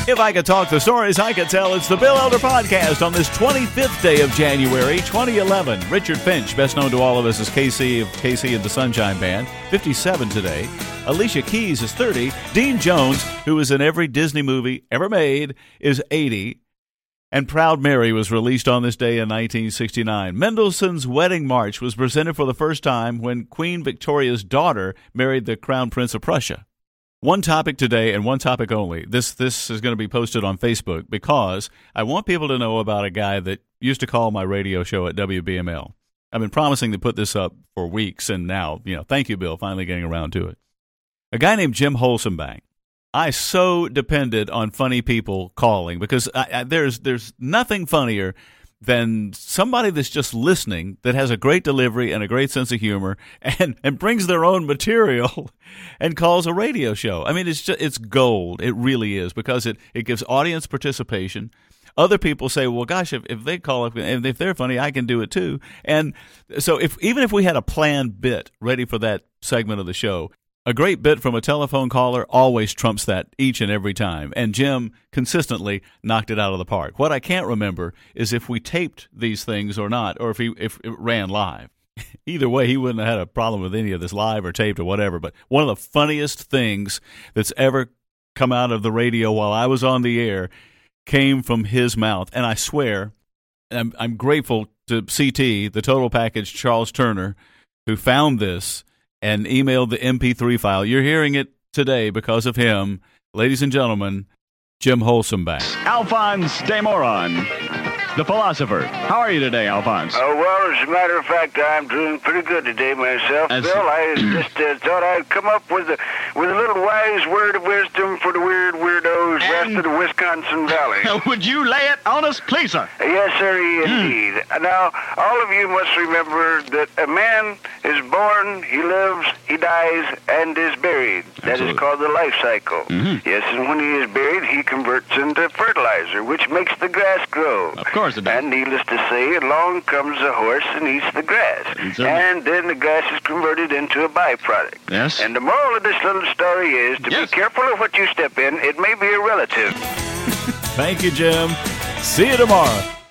If I could talk the stories I could tell, it's the Bill Elder Podcast on this 25th day of January, 2011. Richard Finch, best known to all of us as KC of KC and the Sunshine Band, 57 today. Alicia Keys is 30. Dean Jones, who is in every Disney movie ever made, is 80. And Proud Mary was released on this day in 1969. Mendelssohn's Wedding March was presented for the first time when Queen Victoria's daughter married the Crown Prince of Prussia. One topic today and one topic only. This is going to be posted on Facebook because I want people to know about a guy that used to call my radio show at WBML. I've been promising to put this up for weeks, and now, thank you, Bill, finally getting around to it. A guy named Jim Holsenbank. I so depended on funny people calling because there's nothing funnier than somebody that's just listening that has a great delivery and a great sense of humor and brings their own material and calls a radio show. I mean, it's gold. It really is because it gives audience participation. Other people say, well, gosh, if they call up and if they're funny, I can do it too. And so even if we had a planned bit ready for that segment of the show, a great bit from a telephone caller always trumps that each and every time, and Jim consistently knocked it out of the park. What I can't remember is if we taped these things or not, or if it ran live. Either way, he wouldn't have had a problem with any of this live or taped or whatever, but one of the funniest things that's ever come out of the radio while I was on the air came from his mouth, and I swear, I'm grateful to CT, the Total Package, Charles Turner, who found this and emailed the MP3 file. You're hearing it today because of him. Ladies and gentlemen, Jim Holsenbank. Alphonse de Moron, the philosopher. How are you today, Alphonse? Oh, well, as a matter of fact, I'm doing pretty good today myself, Bill. I just thought I'd come up with a little wise word of wisdom for the weird weirdos west of the Wisconsin Valley. Would you lay it on us, please, sir? Yes, sir, indeed. Now, all of you must remember that a man is born, he lives, he dies, and is buried. That is called the life cycle. Yes, and when he is buried, he converts into fertilizer, which makes the grass grow. Of course it does. And needless to say, along comes a horse and eats the grass. And then the grass is converted into a byproduct. Yes. And the moral of this little story is to be careful of what you step in. It may be a relative. Thank you, Jim. See you tomorrow.